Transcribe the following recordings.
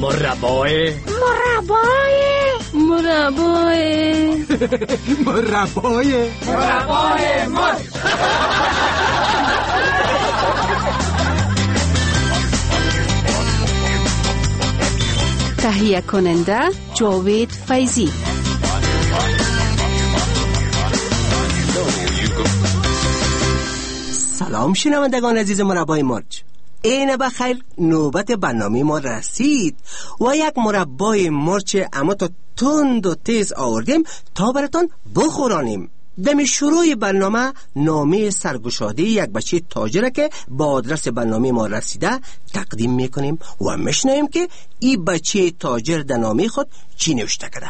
مربای مرچ. تهیه کننده جاوید فیضی. سلام شنوندگان عزیز مربای مرچ. این بخیر نوبت برنامه ما رسید و یک مربای مرچ اما تا تند و تیز آوردیم تا براتان بخورانیم. دم شروع برنامه نامه سرگشاده یک بچه تاجره که با آدرس برنامه ما رسیده تقدیم میکنیم و میشنویم که این بچه تاجر در نامه خود چی نوشته کرده.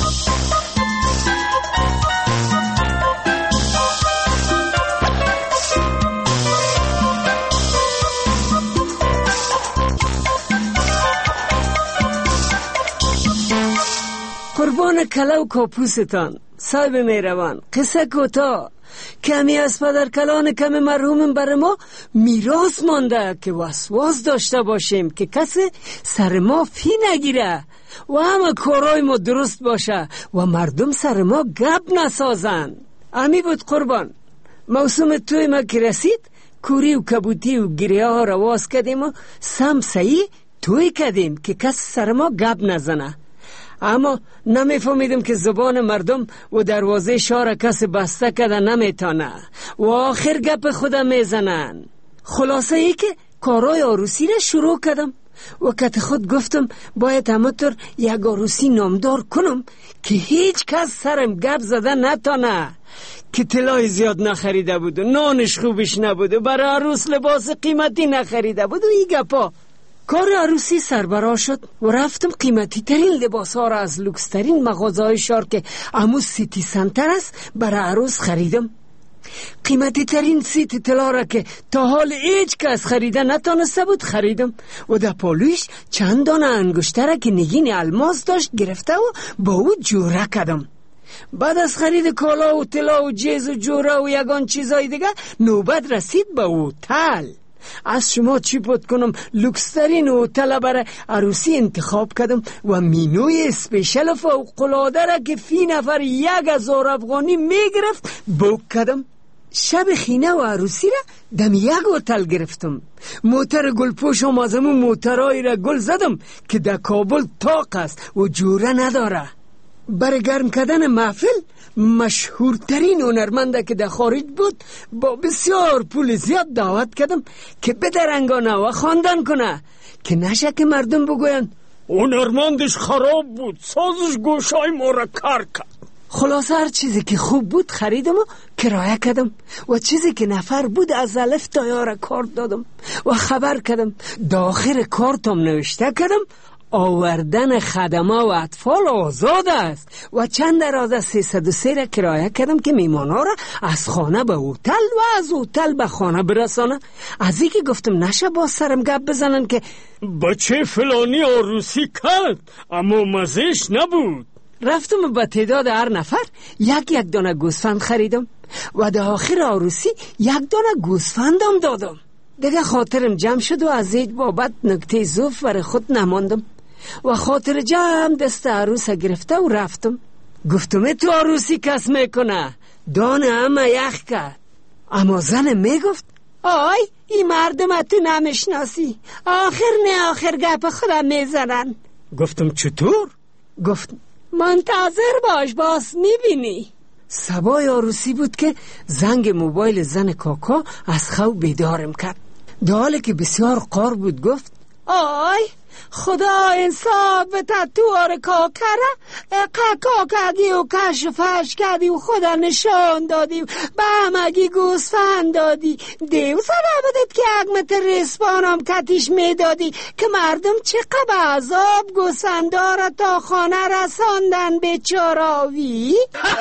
قربان کله و کاپوستان صاحب مهربان، قصه کوتاه. کمی از پدر کلان کم مرحوم بر ما میراث مانده که وسواس داشته باشیم که کسی سر ما فی نگیره و همه کارای ما درست باشه و مردم سر ما گپ نسازن. امی بود قربان. موسم توی ما که رسید کوری و کبوتی و گریه ها رواز کردیم و سمسایی توی کردیم که کسی سر ما گپ نزنه. اما نمیفهمیدم که زبان مردم و دروازه شهر کسی بسته کده نمیتانه و آخر گپ خودم میزنن. خلاصه ای که کارای عروسی را شروع کردم و کت خود گفتم باید همطور یک عروسی نامدار کنم که هیچ کس سرم گپ زده نتانه. که طلای زیاد نخریده بود و نانش خوبش نبود و برای عروس لباس قیمتی نخریده بود و ای گپا. کار عروسی سربرا شد و رفتم قیمتی ترین لباس ها را از لوکس ترین مغازه شهر که اموز سیتی سنتر است برای عروس خریدم. قیمتی ترین سیت طلا را که تا حال هیچ کس خریده نتانسته بود خریدم و در پالویش چند دانه انگشتره که نگین الماس داشت گرفته و با او جوره کردم. بعد از خرید کالا و طلا و جیز و جوره و یگان چیزای دیگه نوبت رسید به هتل. از شما چی پد کنم لوکسترین هتل برای عروسی انتخاب کردم و مینوی اسپیشل فوق‌العاده را که فی نفر 1000 افغانی میگرفت بوک کردم. شب خینه و عروسی را دم یک هتل گرفتم. موتر گلپوش و مازمون موترایی را گل زدم که در کابل طاق است و جوره نداره. برای گرم کردن محفل مشهورترین هنرمنده که در خارج بود با بسیار پول زیاد دعوت کردم که بدرنگانه و خواندن کنه که نشه که مردم بگوین هنرمندش خراب بود، سازش گوشای ما را کار کرد. خلاصه هر چیزی که خوب بود خریدم و کرایه کردم و چیزی که نفر بود از الف تا یا را کارت دادم و خبر کردم. داخل کارتم نوشته کردم آوردن خدمه و اطفال آزاد است و چند دراز 303 را کرایه کردم که میمانا را از خانه به هتل و از هتل به خانه برسانه. از اینکه گفتم نشه با سرم گپ بزنن که بچه فلانی عروسی کرد اما مزهش نبود. رفتم به تعداد هر نفر یک دانه گوسفند خریدم و در آخر عروسی یک دانه گوسفندم دادم. دیگه خاطرم جمع شد و از این بابت نکته ضعف برای خود نماندم و خاطر جمع دست عروس گرفته و رفتم. گفتم تو عروسی کس میکنه دانه همه یخ کرد. اما زن میگفت آی این مردم تو نمیشناسی، آخر گپ خودم میزنن. گفتم چطور؟ گفت منتظر باش باز میبینی. صبای عروسی بود که زنگ موبایل زن کاکا از خواب بیدارم کرد. در حالی که بسیار قار بود گفت آی خدا انصاف بده تو کاکره قاکا کردی و کشفش کردی و خدا نشان دادی و به همگی گوسفند دادی. دیو سبب بدید که اگمت رسپانم کتیش میدادی که مردم چقدر عذاب گوسفندارا تا خانه رساندن بیچاراوی.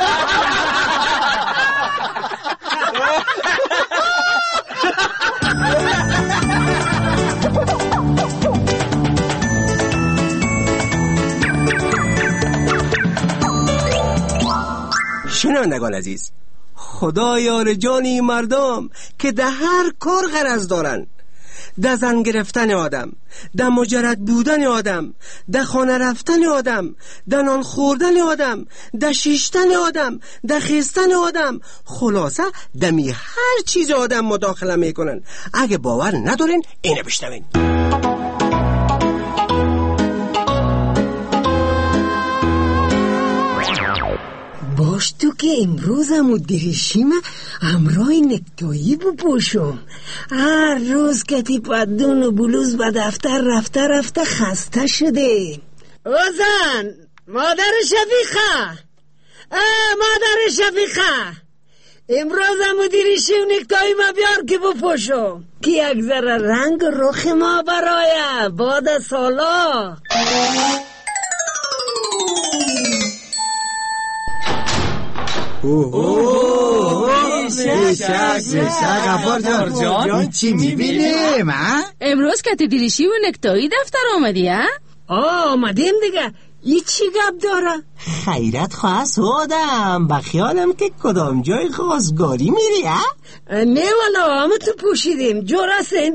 شنوندگان عزیز، خدا یار جانی مردم که در هر کار غرض دارن. ده زن گرفتن آدم، ده مجرد بودن آدم، ده خانه رفتن آدم، ده نان خوردن آدم، ده شیشتن آدم، ده خیستن آدم، خلاصه دمی هر چیز آدم مداخله میکنن. اگه باور ندارین اینه بشنوین. باش تو که امروز همو دریشیم همراه نکتایی بپوشم. هر روز کتی پدون و بلوز به دفتر رفته خسته شده. اوزن مادر شفیقه، مادر شفیقه، امروز همو دریشی و نکتایی ما بیار که بپوشم که یک ذره رنگ رخ ما برای بعد سالا. غفار جان چی میبینیم؟ امروز که دریشی و نکتایی دفتر آمدی ها؟ آمدیم دیگه. ای چی گپ داره؟ خیرت خواست آدم با خیالم که کدام جای خواستگاری میری ها؟ نه والا همه تو پوشیدیم. جورسین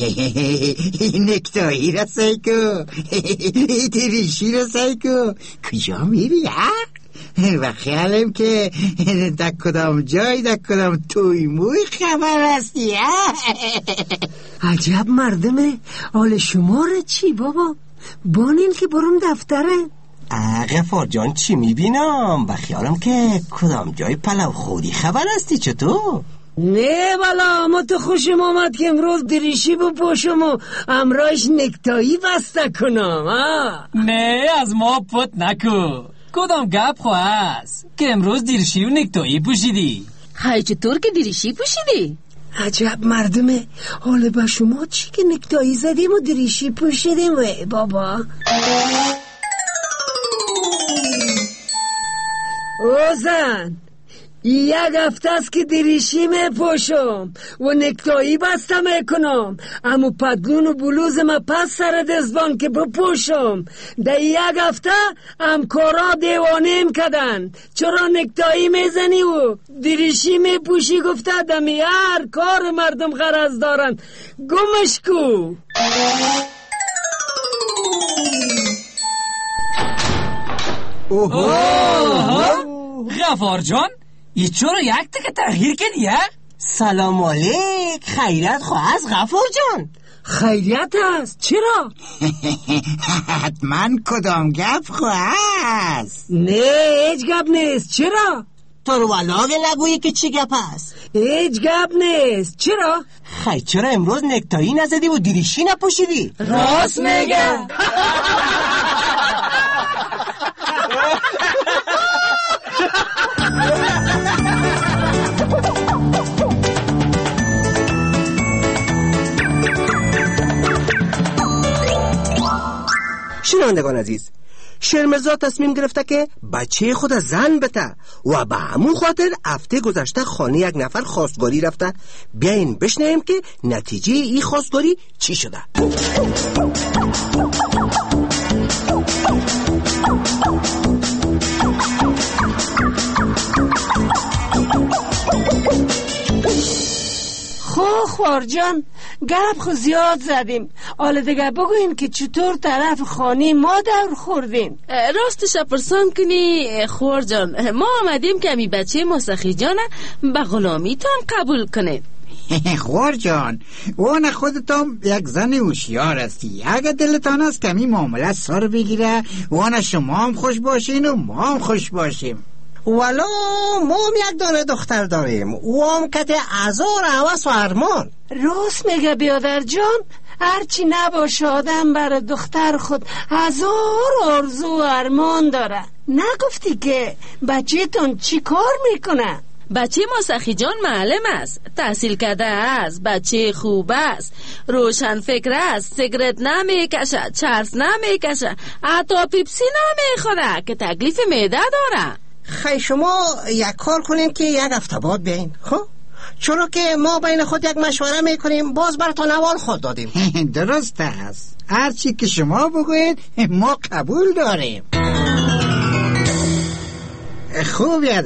نکتایی را سایکو، دریشی را سایکو، کجا میری ها؟ و خیالم که در کدام جای در کدام توی موی خبر هستی. عجب مردمه. حال شما را چی بابا؟ بانین که برم دفتره. غفار جان چی میبینم؟ و خیالم که کدام جای پلو خودی خبر هستی. چطور؟ نه والا ما تو خوشم آمد که امروز دریشی بپوشم و امراش نکتایی بسته کنم. نه از ما پت نکو. کدام گپ خواست که امروز دریشی و نکتایی پوشیدی؟ خیلی چطور که دریشی پوشیدی؟ عجب مردمه. حالا با شما چی که نکتایی زدیم و دریشی پوشیدیم و بابا؟ اوزن یک هفته است که دریشی میپوشم و نکتایی بسته میکنم، اما پدلون و بلوز ما پس سر دزبان که بپوشم. در یک هفته همکارا دیوانیم کدن چرا نکتایی میزنی و دریشی میپوشی. گفته دمی هر کار مردم غرض دارن. گمش کو. غفار جان ای چرا یک تک تغییر کردی؟ سلام علیک. خیرت خواست غفار جان؟ خیریت هست. چرا؟ حتما کدام گپ خواست؟ نه هیچ گپ نیست. چرا؟ تو رو ولاغ نگویی که چی گپ هست؟ هیچ گپ نیست. چرا؟ خیلی چرا امروز نکتایی نزدی و دریشی نپوشیدی؟ راست میگه. شنوندگان عزیز، شرمرزا تصمیم گرفته که بچه خود زن بته و به همون خاطر هفته گذشته خانه یک نفر خواستگاری رفته. بیاین بشنویم که نتیجه این خواستگاری چی شده. غفار جان گپ خو زیاد زدیم. حالا دیگه بگوین که چطور طرف خانه ما دور خوردین. راستش پرسان کنی خور جان، ما آمدیم که امی بچه مسخی جان به غلامیتان قبول کنید. خور جان اون خودتان یک زن هوشیار هستی. اگه دلتان است کمی معامله سر بگیره اون شما هم خوش باشین و ما هم خوش باشیم. ولو ما هم یک دانه دختر داریم و هم کت ازار حوث و ارمان. راست میگه بیادر جان. هرچی نباشه آدم برای دختر خود هزار آرزو و ارمان داره. نگفتی که بچه تون چی کار میکنه؟ بچه ما سخی جان معلم است، تحصیل کرده است، بچه خوب است، روشن فکر است، سیگرت نمیکشه، چرس نمیکشه، حتی پیپسی نمیخوره که تکلیف معده داره. خیلی شما یک کار کنین که یک هفته بعد بیاین. خب چرا که ما بین خود یک مشوره میکنیم، باز براتون اول خود دادیم. درست است. هر چی که شما بگوید ما قبول داریم. خوب یادر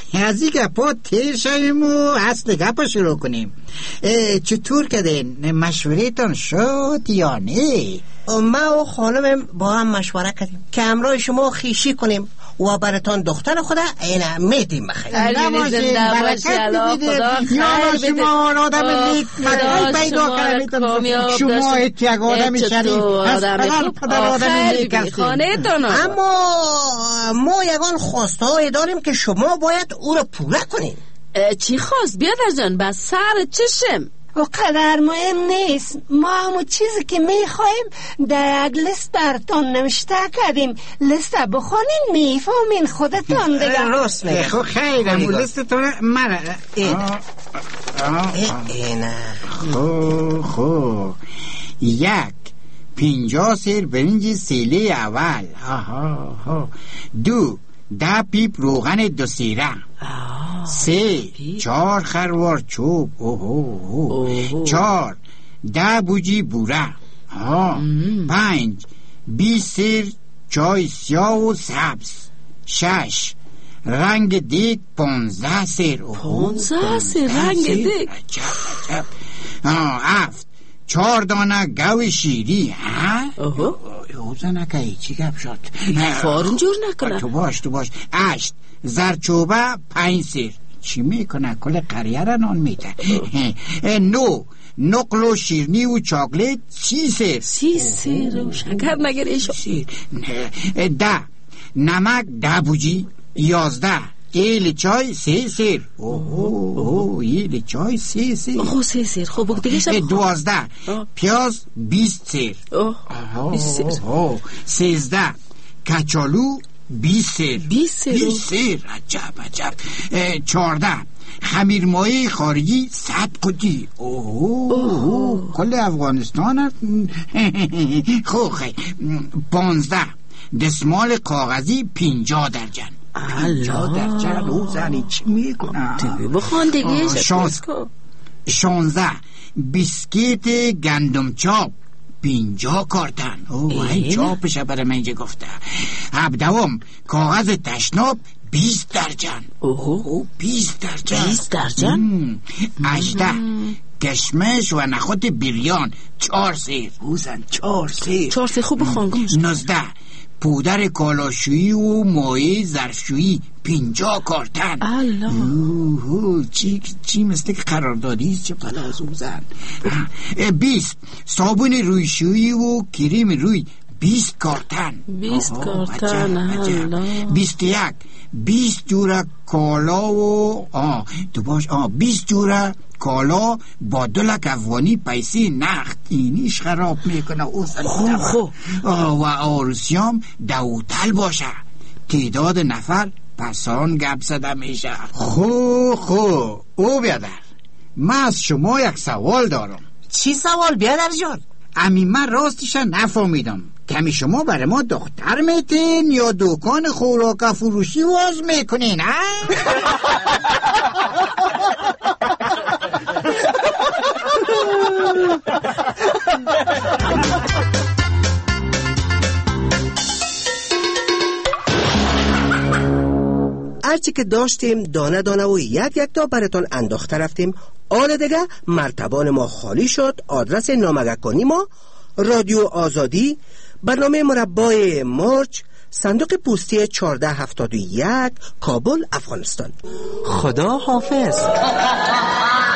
از این گپا تیر شویم و اصل گپا شروع کنیم. چطور کردین؟ مشورهتان شد یا نه؟ ما و خانمم با هم مشوره کردیم که همراه شما خیشی کنیم و براتان دختر خدا اینا میدیم بخیر. نباشین برکت بده یا شما آدم نیک مدعی پیدا کردید. شما یک آدم شریف از پدر آدم نیک هستید. اما ما یگان خواسته‌ای داریم که شما باید او را پوره کنیم. چی خواست بیادر جان؟ بس سر چشم و قدر مهم نیست. ما همون چیزی که میخواییم در یک لیست براتون نوشته کردیم. لیست بخونین میفهمین خودتان دیگه. راست میگه. خب خیر همون لیستتون مرا اینا خب 1 50 سیر برنج سیله اول. 2 10 پیپ روغن 2 سیره. 3 4 خروار چوب. 4 10 بوجی بوره. 5 20 سیر چای سیاه و سبز. 6 رنگ دیگ 15 سیر. 15 سیر رنگ دیگ. 7 4 دانه گوی شیری. اوزا نکهی چی گپ شد؟ فارن جور نکنه. تو باش 8 زرچوبه 5 سیر. چی میکنه؟ کل قریه را نان میده. 9 نقل و شیرنی و چاکلیت 30 سیر. 30 سیر و شکر نگریشو. 10 نمک 10 بوجی. 11 ایل چای 3 سیر. ایل چای 3 سیر. 3 سیر. خب دیگه شب. 12 پیاز 20 سیر. 13 کچالو 20 سیر. 20 سیر. عجب. 14 خمیر مایه خارجی 100 قطی. کل افغانستان هست. خب 15 دستمال کاغذی 50 درجن. 50 درجن رو زنی چی میکنه؟ بخوان دیگه. 16 بیسکیت گندم چاپ 50 کارتن. این چاپش برای من اینجا گفته. 17 کاغذ تشناب 20 درجن. 20 درجن. 18 کشمش و نخود بریان 4 سیر. 4 سیر خوب بخوان. 19 پودر کالاشویی و مایه ظرفشویی 50 کارتن. چی مثل که قراردادیست چه پلا از اون زن. 20 صابون رویشویی و کریم روی 20 کارتن. 20 کارتن. 21 20 جوره کالا و 20 جوره کالا با 2 لک افغانی پیسه نقد. اینیش خراب میکنه. خوب و آروسیام دوتل باشه. تعداد نفر پسان گپ زده میشه. خوب او بیادر، من از شما یک سوال دارم. چی سوال بیادر جان؟ من راستش نفهمیدم. کمی شما برای ما دختر میتین یا دکان خوراک فروشی واز میکنین؟ هرچی که داشتیم دانه دانه و یک تا براتون انداخته رفتیم. آل دیگه مرتبان ما خالی شد. آدرس نامگکانی ما رادیو آزادی، برنامه مربای مارچ، صندوق پستی 1471، کابل، افغانستان. خدا حافظ.